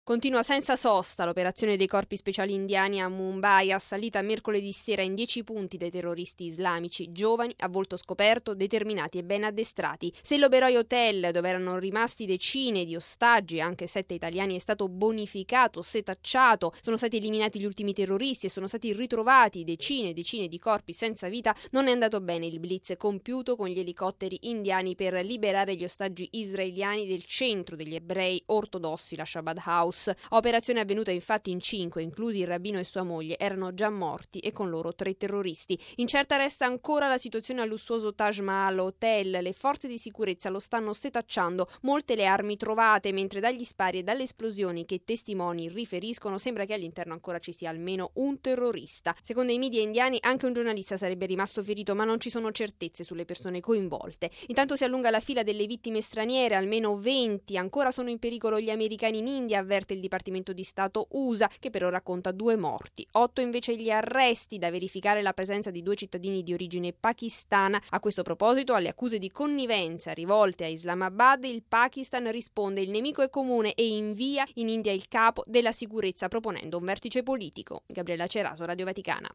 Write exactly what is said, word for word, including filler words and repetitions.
Continua senza sosta l'operazione dei corpi speciali indiani a Mumbai, assalita mercoledì sera in dieci punti dai terroristi islamici, giovani, a volto scoperto, determinati e ben addestrati. Se l'Oberoi Hotel, dove erano rimasti decine di ostaggi, anche sette italiani, è stato bonificato, setacciato, sono stati eliminati gli ultimi terroristi e sono stati ritrovati decine e decine di corpi senza vita, non è andato bene il blitz compiuto con gli elicotteri indiani per liberare gli ostaggi israeliani del centro degli ebrei ortodossi, la Shabbat House. Operazione avvenuta infatti in cinque, inclusi il rabbino e sua moglie, erano già morti e con loro tre terroristi. Incerta resta ancora la situazione al lussuoso Taj Mahal Hotel. Le forze di sicurezza lo stanno setacciando, molte le armi trovate, mentre dagli spari e dalle esplosioni che testimoni riferiscono sembra che all'interno ancora ci sia almeno un terrorista. Secondo i media indiani anche un giornalista sarebbe rimasto ferito, ma non ci sono certezze sulle persone coinvolte. Intanto si allunga la fila delle vittime straniere, almeno venti. Ancora sono in pericolo gli americani in India, avverte il Dipartimento di Stato U S A, che per ora conta due morti. Otto invece gli arresti, da verificare la presenza di due cittadini di origine pakistana. A questo proposito, alle accuse di connivenza rivolte a Islamabad, il Pakistan risponde: il nemico è comune, e invia in India il capo della sicurezza proponendo un vertice politico. Gabriella Ceraso, Radio Vaticana.